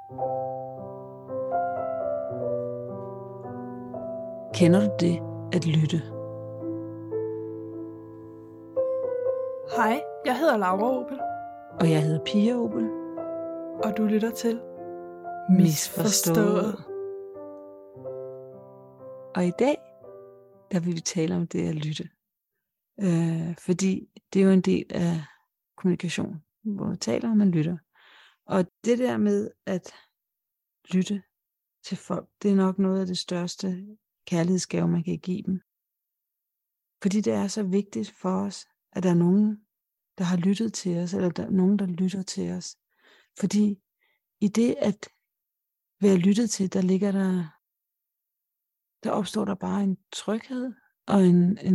Kender du det at lytte? Hej, jeg hedder Laura Opel, Og jeg hedder Pia Opel. og du lytter til Misforstået. Og i dag, der vil vi tale om det at lytte. Fordi det er jo en del af kommunikation, hvor man taler og man lytter. Og det der med at lytte til folk, det er nok noget af det største kærlighedsgave, man kan give dem. Fordi det er så vigtigt for os, at der er nogen, der har lyttet til os, eller der er nogen, der lytter til os. Fordi i det at være lyttet til, der opstår der bare en tryghed og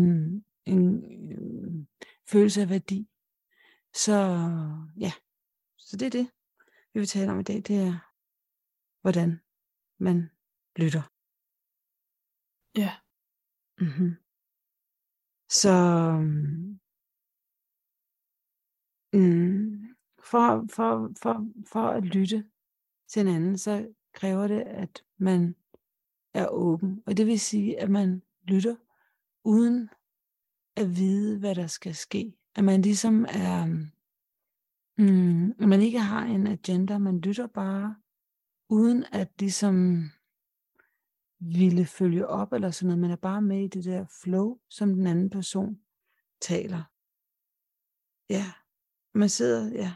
en følelse af værdi. Så ja, så det er det, vi vil tale om i dag. Det er, hvordan man lytter. Ja, Mm-hmm. Så for at lytte til hinanden, så kræver det, at man er åben. Og det vil sige, at man lytter uden at vide, hvad der skal ske. At man ligesom er, at man ikke har en agenda, man lytter bare, uden at ligesom ville følge op eller sådan noget. Man er bare med i det der flow, som den anden person taler. Ja, man sidder, ja.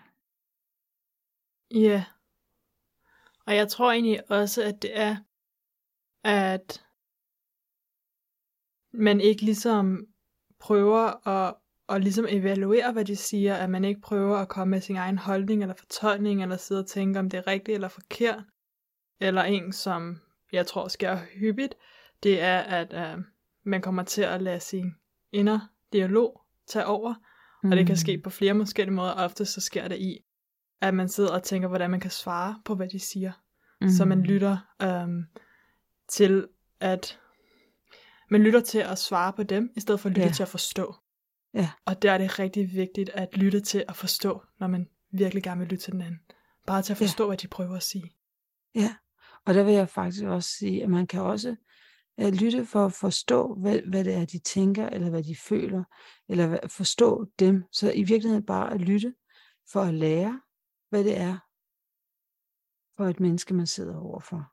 ja. Og jeg tror egentlig også, at det er, at man ikke ligesom prøver at ligesom evaluere, hvad de siger, at man ikke prøver at komme med sin egen holdning eller fortolkning, eller sidde og tænke, om det er rigtigt eller forkert. Eller en, som jeg tror sker hyppigt, det er, at man kommer til at lade sin indre dialog tage over, og det kan ske på flere forskellige måder. Ofte så sker det i, at man sidder og tænker, hvordan man kan svare på, hvad de siger. Så man lytter til at svare på dem, i stedet for at lytte til at forstå. Ja. Og der er det rigtig vigtigt at lytte til at forstå, når man virkelig gerne vil lytte til den anden. Bare til at forstå, hvad de prøver at sige. Ja, og der vil jeg faktisk også sige, at man kan også lytte for at forstå, hvad det er, de tænker, eller hvad de føler, eller forstå dem. Så i virkeligheden bare at lytte for at lære, hvad det er for et menneske, man sidder overfor.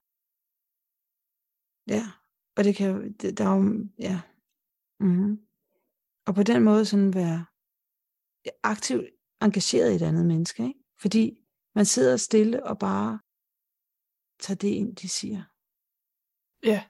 Ja, og det kan der er jo, ja. Mm-hmm. Og på den måde sådan være aktivt engageret i et andet menneske, ikke? Fordi man sidder stille og bare tager det ind, de siger. Ja.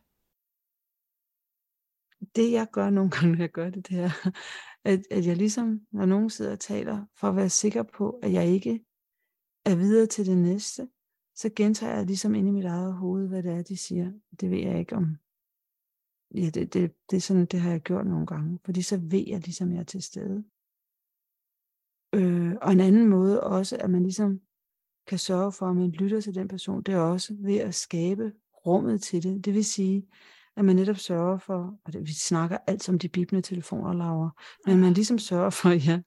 Det jeg gør nogle gange, når jeg gør det, det er, at jeg ligesom, når nogen sidder og taler, for at være sikker på, at jeg ikke er videre til det næste, så gentager jeg ligesom inde i mit eget hoved, hvad det er, de siger. Det ved jeg ikke om. Ja, det er sådan, det har jeg gjort nogle gange, fordi så ved jeg ligesom, jeg er til stede. Og en anden måde også, at man ligesom kan sørge for, at man lytter til den person, det er også ved at skabe rummet til det. Det vil sige, at man netop sørger for, og vi snakker alt om de bipende telefoner, Laura, men man ligesom sørger for, ja,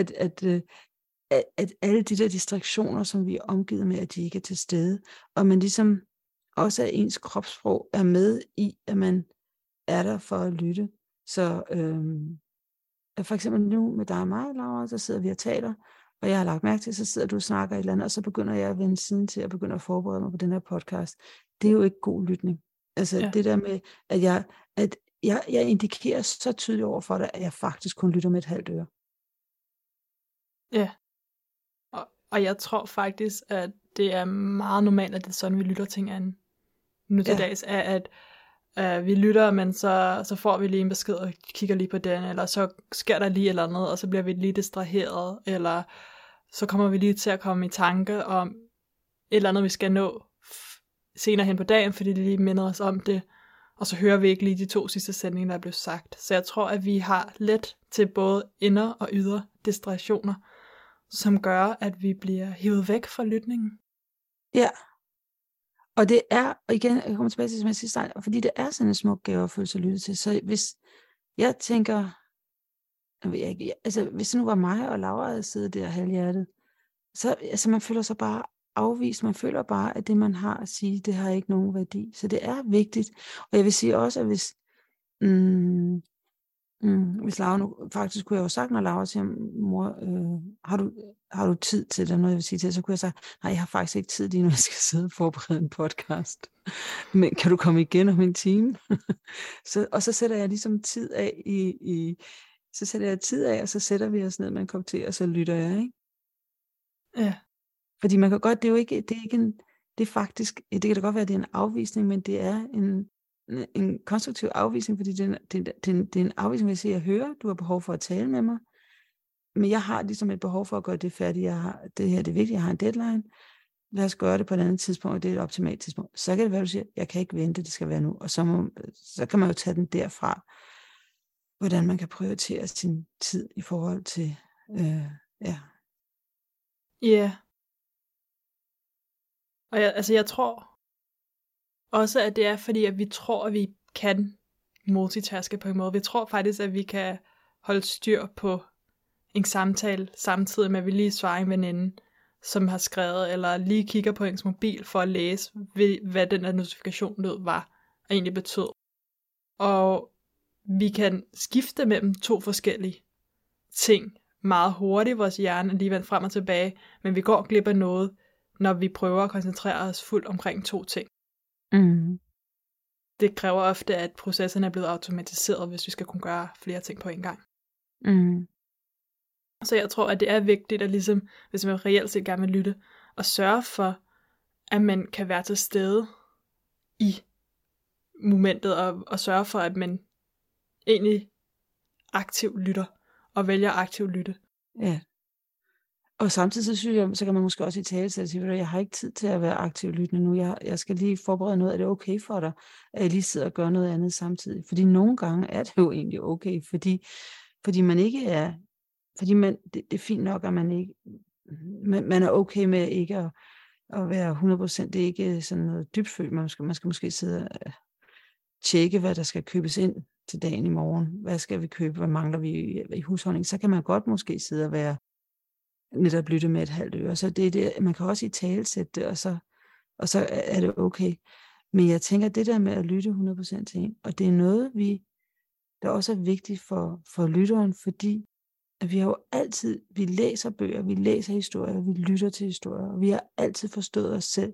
at alle de der distraktioner, som vi er omgivet med, at de ikke er til stede, og man ligesom også, at ens kropssprog er med i, at man er der for at lytte. Så for eksempel nu med dig og mig, Laura, så sidder vi og taler, og jeg har lagt mærke til, så sidder du og snakker et eller andet, og så begynder jeg at vende siden til at begynde at forberede mig på den her podcast. Det er jo ikke god lytning. Altså det der med, at jeg indikerer så tydeligt over for dig, at jeg faktisk kun lytter med et halvt øre. Ja. Og jeg tror faktisk, at det er meget normalt, at det er sådan, vi lytter til hinanden nu til dags, er, at vi lytter, men så får vi lige en besked og kigger lige på den, eller så sker der lige et eller andet, og så bliver vi lige distraheret, eller så kommer vi lige til at komme i tanke om et eller andet, vi skal nå senere hen på dagen, fordi det lige minder os om det, og så hører vi ikke lige de 2 sidste sætninger, der er blevet sagt. Så jeg tror, at vi har let til både inder- og ydre distraktioner, som gør, at vi bliver hivet væk fra lytningen. Ja. Og det er, og igen, jeg kommer tilbage til det, som jeg sidste, fordi det er sådan en smuk gave at føle sig lyttet til. Så hvis jeg tænker, jeg ved ikke, altså hvis det nu var mig og Laura, der sidder der halvhjertet, så altså man føler sig bare afvist. Man føler bare, at det, man har at sige, det har ikke nogen værdi. Så det er vigtigt. Og jeg vil sige også, at hvis Laura nu, faktisk kunne jeg jo sagt, når Laura siger, mor, har du tid til det, noget jeg vil sige til, så kunne jeg sige, nej, jeg har faktisk ikke tid lige nu, jeg skal sidde og forberede en podcast. Men kan du komme igen om en time? Og så sætter jeg ligesom tid af så sætter jeg tid af, og så sætter vi os ned med en kop te, og så lytter jeg, ikke? Ja. Fordi man kan godt, det er ikke en, det er faktisk, det kan da godt være, at det er en afvisning, men det er en konstruktiv afvisning, fordi det er en afvisning, hvis jeg hører, du har behov for at tale med mig, men jeg har ligesom et behov for at gøre det færdigt, det her det er vigtigt, jeg har en deadline, lad os gøre det på et andet tidspunkt, og det er et optimalt tidspunkt. Så kan det være, du siger, jeg kan ikke vente, det skal være nu, og så kan man jo tage den derfra, hvordan man kan prioritere sin tid i forhold til, Ja. Og jeg tror også, at det er fordi, at vi tror, at vi kan multitaske på en måde. Vi tror faktisk, at vi kan holde styr på en samtale, samtidig med, at vi lige svarer en veninde, som har skrevet, eller lige kigger på ens mobil for at læse, hvad den der notifikation lød var, og egentlig betød. Og vi kan skifte mellem to forskellige ting meget hurtigt. Vores hjerne er lige vendt frem og tilbage, men vi går glip af noget, når vi prøver at koncentrere os fuldt omkring to ting. Mm. Det kræver ofte, at processerne er blevet automatiseret, hvis vi skal kunne gøre flere ting på en gang. Mm. Så jeg tror, at det er vigtigt, at ligesom, hvis man reelt set gerne vil lytte, og sørge for, at man kan være til stede i momentet, og sørge for, at man egentlig aktivt lytter, og vælger aktivt lytte. Ja. Og samtidig så synes jeg, så kan man måske også i tale til at sige, at jeg har ikke tid til at være aktiv lyttende nu. Jeg skal lige forberede noget. Er det okay for dig, at jeg lige sidder og gør noget andet samtidig? Fordi nogle gange er det jo egentlig okay, fordi man ikke er, det er fint nok, at man ikke, man er okay med ikke at være 100%. Det er ikke sådan noget dybfølt. Man skal måske sidde og tjekke, hvad der skal købes ind til dagen i morgen. Hvad skal vi købe? Hvad mangler vi i husholdning? Så kan man godt måske sidde og være netop lytte med et halvt øre. Så det er det, man kan også i tale sætte det, og så er det okay. Men jeg tænker, det der med at lytte 100% til en, og det er noget, der også er vigtigt for lytteren, fordi at vi har jo altid, vi læser bøger, vi læser historier, vi lytter til historier, og vi har altid forstået os selv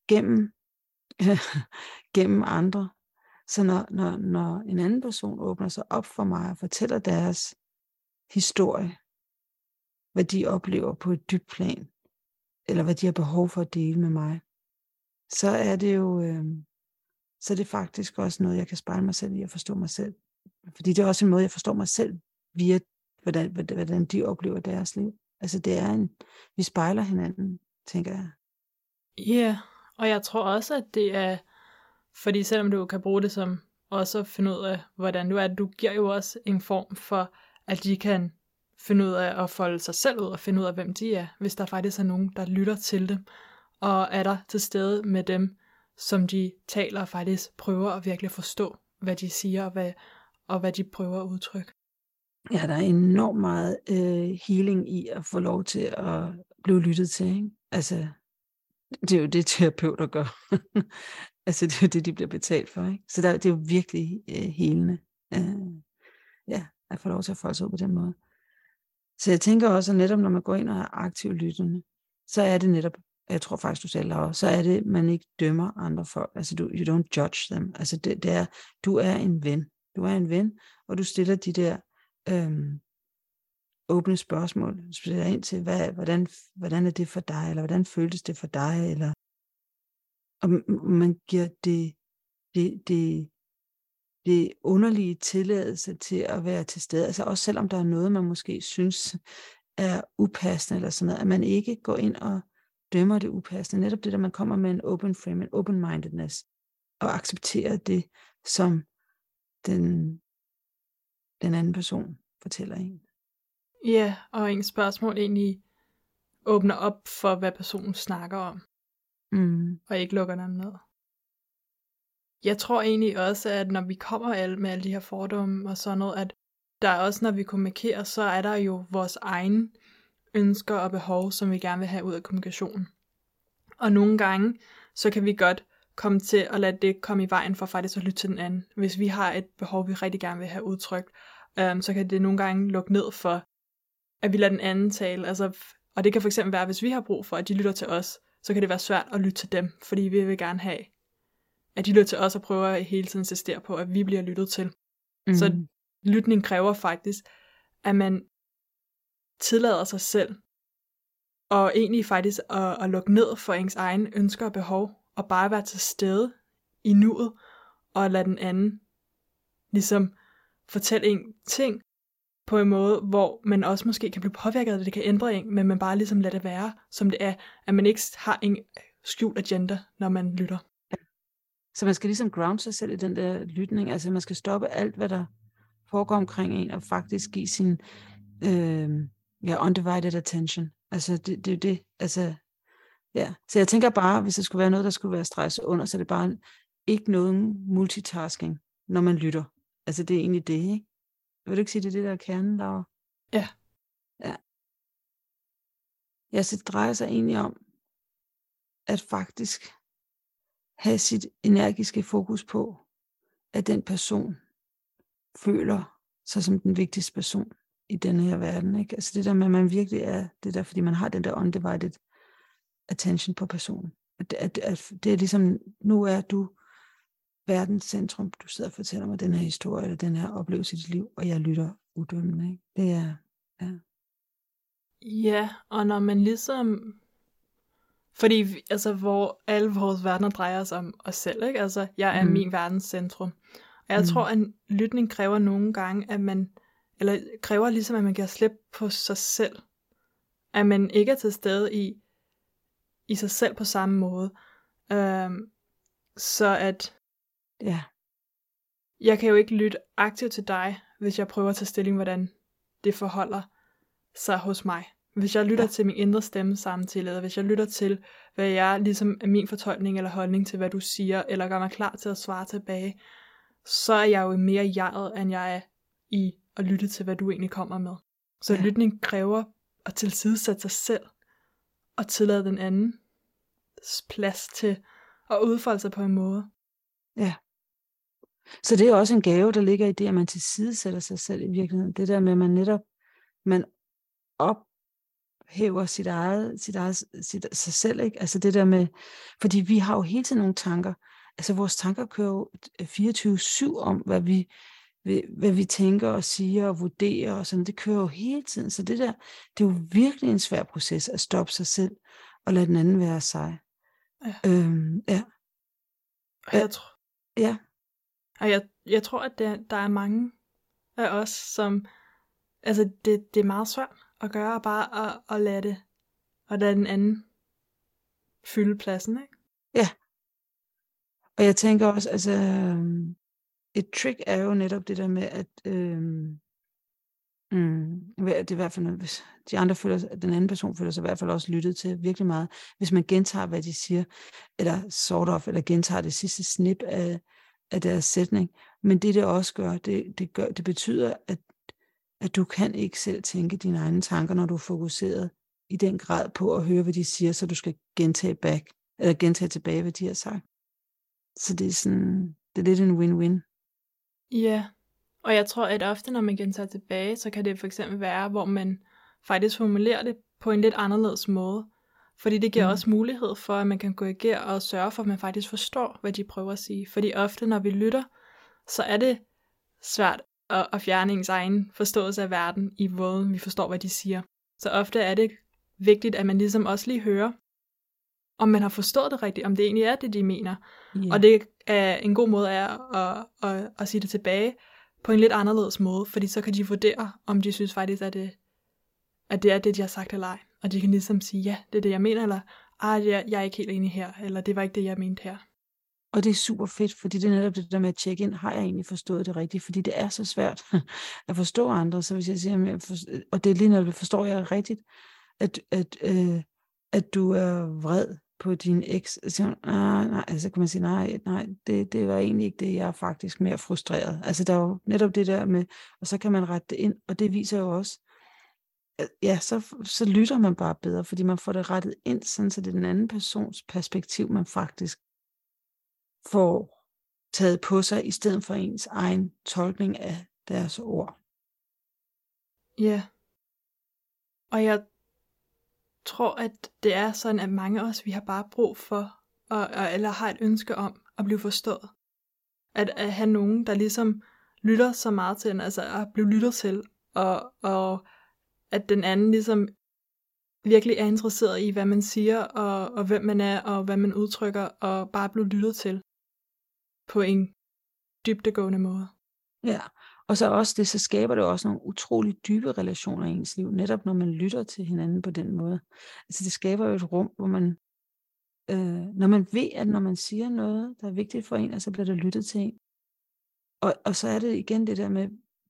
gennem andre. Så når en anden person åbner sig op for mig og fortæller deres historie, hvad de oplever på et dybt plan, eller hvad de har behov for at dele med mig, så er det jo, så er det faktisk også noget, jeg kan spejle mig selv i at forstå mig selv. Fordi det er også en måde, jeg forstår mig selv via, hvordan de oplever deres liv. Altså det er vi spejler hinanden, tænker jeg. Ja, og jeg tror også, at det er, fordi selvom du kan bruge det som også at finde ud af, hvordan du er, du giver jo også en form for, at de kan finde ud af at folde sig selv ud og finde ud af, hvem de er, hvis der faktisk er nogen, der lytter til dem, og er der til stede med dem, som de taler og faktisk prøver at virkelig forstå, hvad de siger, og hvad de prøver at udtrykke. Ja, der er enormt meget healing i at få lov til at blive lyttet til, ikke? Altså, det er jo det, terapeuter gør. Altså, det er jo det, de bliver betalt for, ikke? Så det er jo virkelig helende, at få lov til at folde sig ud på den måde. Så jeg tænker også, at netop når man går ind og er aktiv lyttende, så er det netop, jeg tror faktisk, du sagde, Laura, så er det, man ikke dømmer andre folk. Altså, you don't judge them. Altså, det er, du er en ven. Du er en ven, og du stiller de der åbne spørgsmål. Du stiller ind til, hvordan er det for dig, eller hvordan føltes det for dig, eller og man giver det underlige tilladelse til at være til stede. Altså også selvom der er noget, man måske synes er upassende, eller sådan noget, at man ikke går ind og dømmer det upassende. Netop det, der man kommer med en open frame, en open-mindedness, og accepterer det, som den anden person fortæller en. Ja, og ens spørgsmål egentlig åbner op for, hvad personen snakker om. Og ikke lukker dem ned. Jeg tror egentlig også, at når vi kommer med alle de her fordomme og sådan noget, at der er også, når vi kommunikerer, så er der jo vores egne ønsker og behov, som vi gerne vil have ud af kommunikationen. Og nogle gange, så kan vi godt komme til at lade det komme i vejen for faktisk at lytte til den anden. Hvis vi har et behov, vi rigtig gerne vil have udtrykt, så kan det nogle gange lukke ned for, at vi lader den anden tale. Altså, og det kan fx være, hvis vi har brug for, at de lytter til os, så kan det være svært at lytte til dem, fordi vi vil gerne have, at de lytter til os og prøver at hele tiden insistere på, at vi bliver lyttet til. Så lytning kræver faktisk, at man tillader sig selv, og egentlig faktisk at lukke ned for ens egen ønsker og behov, og bare være til stede i nuet, og lade den anden ligesom fortælle en ting på en måde, hvor man også måske kan blive påvirket af det, det kan ændre en, men man bare ligesom lader det være, som det er, at man ikke har en skjult agenda, når man lytter. Så man skal ligesom ground sig selv i den der lytning, altså man skal stoppe alt, hvad der foregår omkring en, og faktisk give sin undivided attention. Altså det er jo det, altså ja. Så jeg tænker bare, hvis der skulle være noget, der skulle være stresset under, så er det bare ikke nogen multitasking, når man lytter. Altså det er egentlig det, ikke? Vil du ikke sige, det er det, der er kernen, Laura? Ja. Ja, så det drejer sig egentlig om, at faktisk have sit energiske fokus på, at den person føler sig som den vigtigste person i denne her verden, ikke? Altså det der med, at man virkelig er det der, fordi man har den der undivided attention på personen. At det er ligesom, nu er du verdens centrum, du sidder og fortæller mig den her historie, eller den her oplevelse i dit liv, og jeg lytter udømmende, ikke? Det er, ja. Ja, og når man ligesom, fordi altså, hvor alle vores verdener drejer sig om os selv, ikke? Altså, jeg er min verdens centrum. Og jeg tror, at lytning kræver nogle gange, at man, eller kræver ligesom, at man kan slippe på sig selv. At man ikke er til stede i sig selv på samme måde. Så at jeg kan jo ikke lytte aktivt til dig, hvis jeg prøver at tage stilling, hvordan det forholder sig hos mig. Hvis jeg lytter til min indre stemme samtidig, eller hvis jeg lytter til, hvad jeg ligesom er min fortolkning eller holdning til, hvad du siger, eller gør mig klar til at svare tilbage, så er jeg jo mere jeget, end jeg er i at lytte til, hvad du egentlig kommer med. Så lytning kræver at tilsidesætte sig selv, og tillade den anden plads til at udfolde sig på en måde. Ja. Så det er også en gave, der ligger i det, at man tilsidesætter sig selv i virkeligheden. Det der med, at man netop ophæver sig selv, ikke? Altså det der med, fordi vi har jo hele tiden nogle tanker. Altså vores tanker kører jo 24/7 om, hvad vi tænker og siger og vurderer og sådan. Det kører jo hele tiden. Så det er jo virkelig en svær proces at stoppe sig selv og lade den anden være sig. Ja. Ja. Og jeg tror, ja. Og jeg tror, at der er mange af os, som, altså det er meget svært at gøre, bare at lade den anden fylde pladsen, ikke? Ja. Og jeg tænker også, altså et trick er jo netop det der med, at det er i hvert fald noget, hvis de andre den anden person føler sig i hvert fald også lyttet til virkelig meget, hvis man gentager, hvad de siger, eller eller gentager det sidste snip af deres sætning. Men det også gør, det betyder, at du kan ikke selv tænke dine egne tanker, når du er fokuseret i den grad på at høre, hvad de siger, så du skal gentage tilbage, hvad de har sagt. Så det er sådan, det er lidt en win-win. Ja, og jeg tror, at ofte, når man gentager tilbage, så kan det for eksempel være, hvor man faktisk formulerer det på en lidt anderledes måde. Fordi det giver også mulighed for, at man kan korrigere og sørge for, at man faktisk forstår, hvad de prøver at sige. Fordi ofte, når vi lytter, så er det svært at fjerne ens egen forståelse af verden i måden, vi forstår, hvad de siger. Så ofte er det vigtigt, at man ligesom også lige hører, om man har forstået det rigtigt, om det egentlig er det, de mener. Yeah. Og det er en god måde at sige det tilbage på en lidt anderledes måde, fordi så kan de vurdere, om de synes faktisk, at det er det, de har sagt eller ej. Og de kan ligesom sige, ja, det er det, jeg mener, eller jeg er ikke helt enig her, eller det var ikke det, jeg mente her. Og det er super fedt, fordi det er netop det der med at tjekke ind, har jeg egentlig forstået det rigtigt? Fordi det er så svært at forstå andre, så hvis jeg siger, og det er lige når det forstår jeg rigtigt, at du er vred på din eks, så kan man sige, nej, det var egentlig ikke det, jeg er faktisk mere frustreret. Altså der er jo netop det der med, og så kan man rette det ind, og det viser jo også, ja, så lytter man bare bedre, fordi man får det rettet ind, sådan så det er den anden persons perspektiv, man faktisk får taget på sig, i stedet for ens egen tolkning af deres ord. Ja. Og jeg tror, at det er sådan, at mange af os, vi har bare brug for, eller har et ønske om at blive forstået. At have nogen, der ligesom lytter så meget til en, altså at blive lyttet til, og at den anden ligesom virkelig er interesseret i, hvad man siger, og hvem man er, og hvad man udtrykker, og bare blive lyttet til på en dybdegående måde. Ja, og så også det, så skaber det også nogle utrolig dybe relationer i ens liv, netop når man lytter til hinanden på den måde. Altså det skaber jo et rum, hvor man, når man ved, at når man siger noget, der er vigtigt for en, så bliver der lyttet til en. Og så er det igen det der med,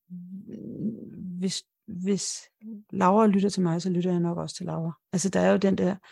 hvis Laura lytter til mig, så lytter jeg nok også til Laura. Altså der er jo den der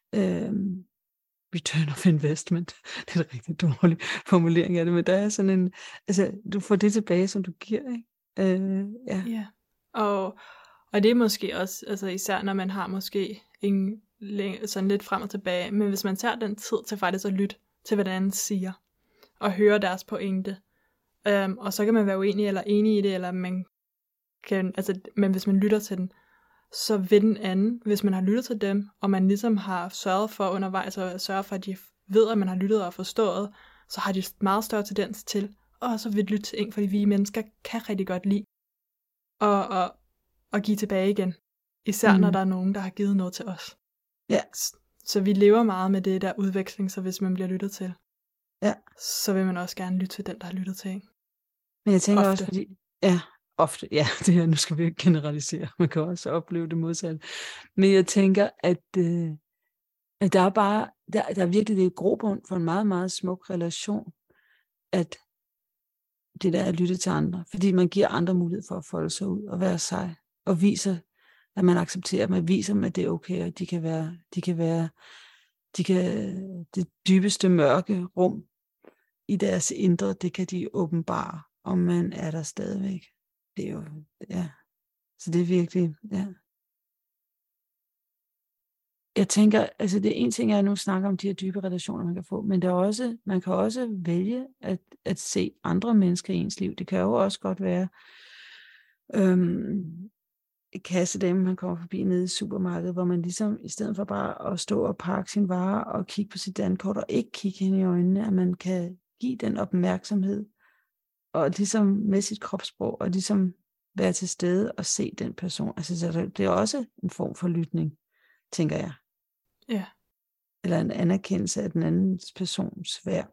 return of investment. Det er en rigtig dårlig formulering af det, men der er sådan en, altså du får det tilbage, som du giver, ikke? Ja. Ja, og det er måske også, altså især når man har måske en sådan lidt frem og tilbage, men hvis man tager den tid til faktisk at lytte til, hvad den anden siger, og høre deres pointe, og så kan man være uenig eller enig i det, eller man kan, altså, men hvis man lytter til den, så vil den anden, hvis man har lyttet til dem, og man ligesom har sørget for undervejs, og sørget for, at de ved, at man har lyttet og forstået, så har de meget større tendens til, og så vil lytte til en, fordi vi mennesker kan rigtig godt lide og give tilbage igen. Især når der er nogen, der har givet noget til os. Ja. Så vi lever meget med det der udveksling, så hvis man bliver lyttet til, ja, så vil man også gerne lytte til den, der har lyttet til en. Men jeg tænker ofte. også, fordi, ofte, det her, nu skal vi ikke generalisere, man kan også opleve det modsatte. Men jeg tænker, at der er bare, der er virkelig det grobund for en meget, meget smuk relation, at det der er at lytte til andre, fordi man giver andre mulighed for at folde sig ud og være sig, og viser, at man accepterer, at man viser dem, at det er okay, og det dybeste mørke rum i deres indre, det kan de åbenbare, om man er der stadigvæk. Det er jo, så det er virkelig, Jeg tænker, altså det er en ting, jeg nu snakker om de her dybe relationer, man kan få, men der er også, man kan også vælge at se andre mennesker i ens liv. Det kan jo også godt være kassedame, man kommer forbi nede i supermarkedet, hvor man ligesom, i stedet for bare at stå og pakke sin varer og kigge på sit dankort og ikke kigge hende i øjnene, at man kan give den opmærksomhed og ligesom med sit kropssprog og ligesom være til stede og se den person. Altså så det er også en form for lytning, tænker jeg. Ja. Eller en anerkendelse af den anden persons værd.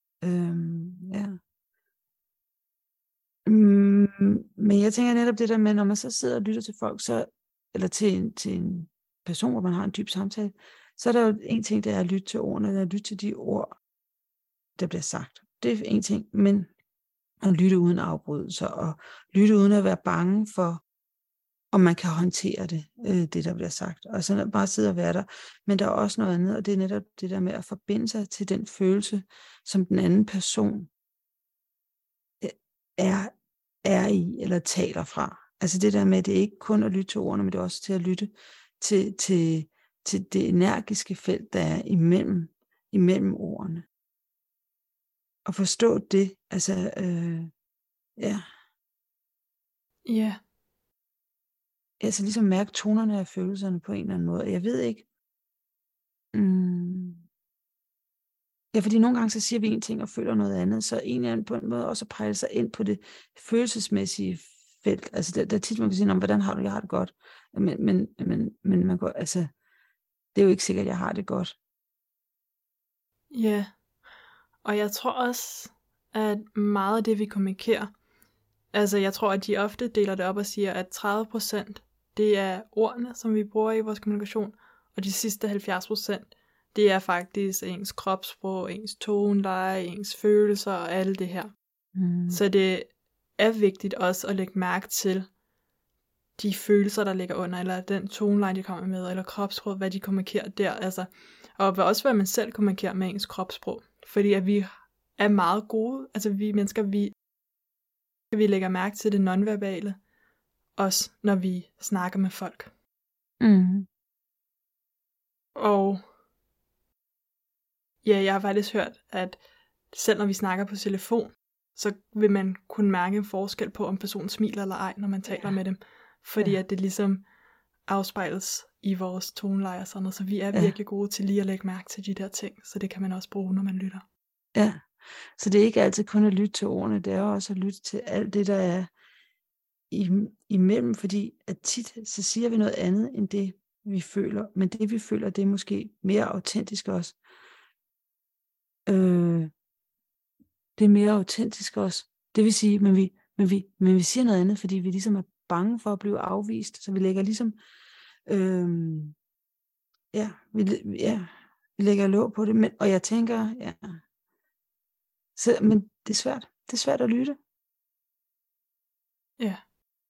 Men jeg tænker netop det der med, når man så sidder og lytter til folk, eller til en person, hvor man har en dyb samtale, så er der jo en ting, der er at lytte til ordene, eller at lytte til de ord, der bliver sagt. Det er en ting, men at lytte uden afbrydelser, og lytte uden at være bange for, om man kan håndtere det der bliver sagt. Og så bare sidde og være der. Men der er også noget andet, og det er netop det der med at forbinde sig til den følelse, som den anden person er i, eller taler fra. Altså det der med, at det ikke kun at lytte til ordene, men det er også til at lytte til det energiske felt, der er imellem ordene. Og forstå det, altså, Ja. Altså ligesom mærke tonerne af følelserne på en eller anden måde. Jeg ved ikke. Ja, fordi nogle gange så siger vi en ting og føler noget andet, så en eller anden på en måde også pejler sig ind på det følelsesmæssige felt. Altså der tit man kan sige, hvordan har du, jeg har det godt. Men man går, altså, det er jo ikke sikkert, at jeg har det godt. Ja, og jeg tror også, at meget af det, vi kommunikerer, altså jeg tror, at de ofte deler det op og siger, at 30% det er ordene, som vi bruger i vores kommunikation, og de sidste 70%, det er faktisk ens kropssprog, ens toneleje, ens følelser og alt det her. Så det er vigtigt også at lægge mærke til de følelser, der ligger under, eller den toneleje, de kommer med, eller kropssprog, hvad de kommunikerer der, altså, og også hvad man selv kommunikerer med ens kropssprog, fordi at vi er meget gode, altså vi mennesker, vi lægger mærke til det nonverbale, også når vi snakker med folk. Mm. Og ja, jeg har faktisk hørt, at selv når vi snakker på telefon, så vil man kunne mærke en forskel på, om personen smiler eller ej, når man taler med dem. Fordi at det ligesom afspejles i vores toneleje og sådan noget. Så vi er virkelig gode til lige at lægge mærke til de der ting. Så det kan man også bruge, når man lytter. Ja, så det er ikke altid kun at lytte til ordene, det er også at lytte til alt det, der er imellem, fordi at tit så siger vi noget andet, end det vi føler. Men det vi føler, det er måske mere autentisk også. Det er mere autentisk også. Det vil sige, men vi siger noget andet, fordi vi ligesom er bange for at blive afvist. Så vi lægger ligesom vi lægger låg på det. Og jeg tænker, men det er svært. Det er svært at lytte. Ja.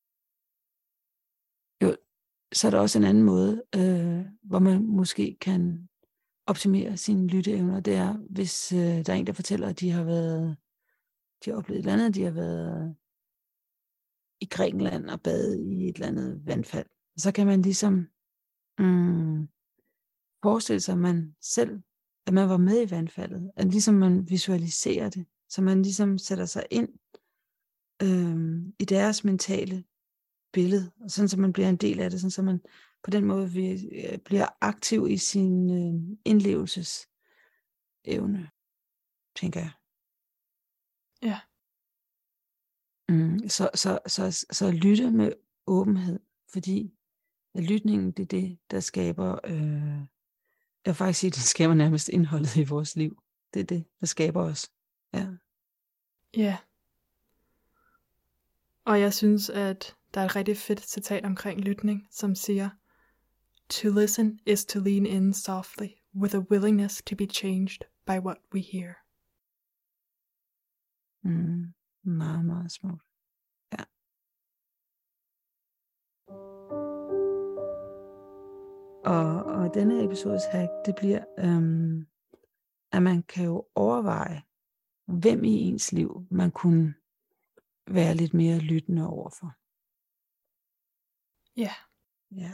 Jo, så er der også en anden måde, hvor man måske kan optimere sine lytteevner. Det er, hvis der er en, der fortæller, at de har oplevet et eller andet, de har været i Grækenland og badet i et eller andet vandfald. Så kan man ligesom forestille sig, at man var med i vandfaldet. At ligesom man visualiserer det. Så man ligesom sætter sig ind i deres mentale billede. Og sådan, så man bliver en del af det. Sådan, så man på den måde bliver aktiv i sin indlevelsesevne, tænker jeg. Ja. Så lytte med åbenhed, fordi lytningen, det er det, der skaber, jeg vil faktisk sige, det skaber nærmest indholdet i vores liv. Det er det, der skaber os. Ja. Ja. Og jeg synes, at der er et rigtig fedt citat omkring lytning, som siger, "To listen is to lean in softly, with a willingness to be changed by what we hear." Meget, meget smukt. Ja. Og denne episodes hack, det bliver, at man kan jo overveje, hvem i ens liv man kunne være lidt mere lyttende overfor. Ja. Ja.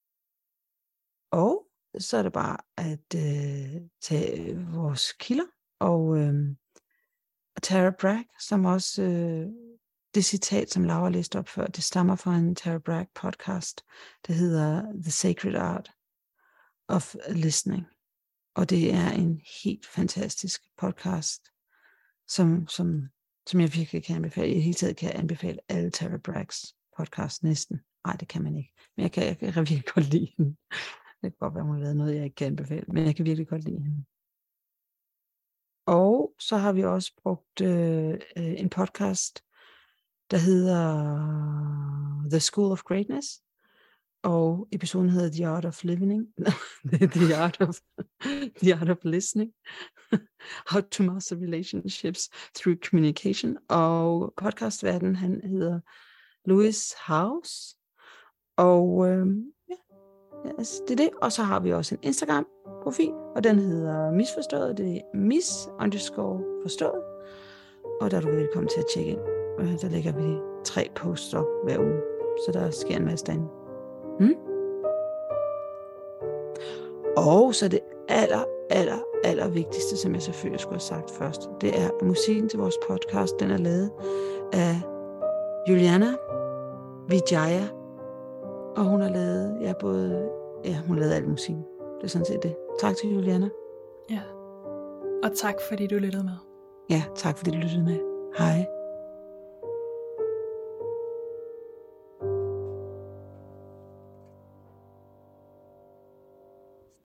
Og så er det bare at tage vores kilder, og Tara Brach, som også det citat, som Laura læste op før, det stammer fra en Tara Brach podcast, der hedder The Sacred Art of Listening. Og det er en helt fantastisk podcast, som jeg virkelig kan anbefale. I hele taget kan jeg anbefale alle Tara Brachs podcast næsten. Nej, det kan man ikke. Men jeg kan virkelig godt lide hende. Det kan godt være, hun har lavet noget, jeg ikke kan anbefale, men jeg kan virkelig godt lide hende. Og så har vi også brugt en podcast, der hedder The School of Greatness, og episoden hedder The Art of Living, The Art of Listening, How to Master Relationships Through Communication, og podcastverden, han hedder Louis House, og det er det. Og så har vi også en Instagram-profil, og den hedder Misforstået. Det er mis_forstået. Og der er du velkommen til at tjekke ind. Der lægger vi 3 posts op hver uge, så der sker en masse derinde. Og så det aller vigtigste, som jeg selvfølgelig skulle have sagt først, det er, at musikken til vores podcast, den er lavet af Juliana Vijaya, og hun har lavet, hun har lavet al musikken. Det er sådan set det. Tak til Juliana. Ja. Og tak fordi du lyttede med. Ja, tak fordi du lyttede med. Hej.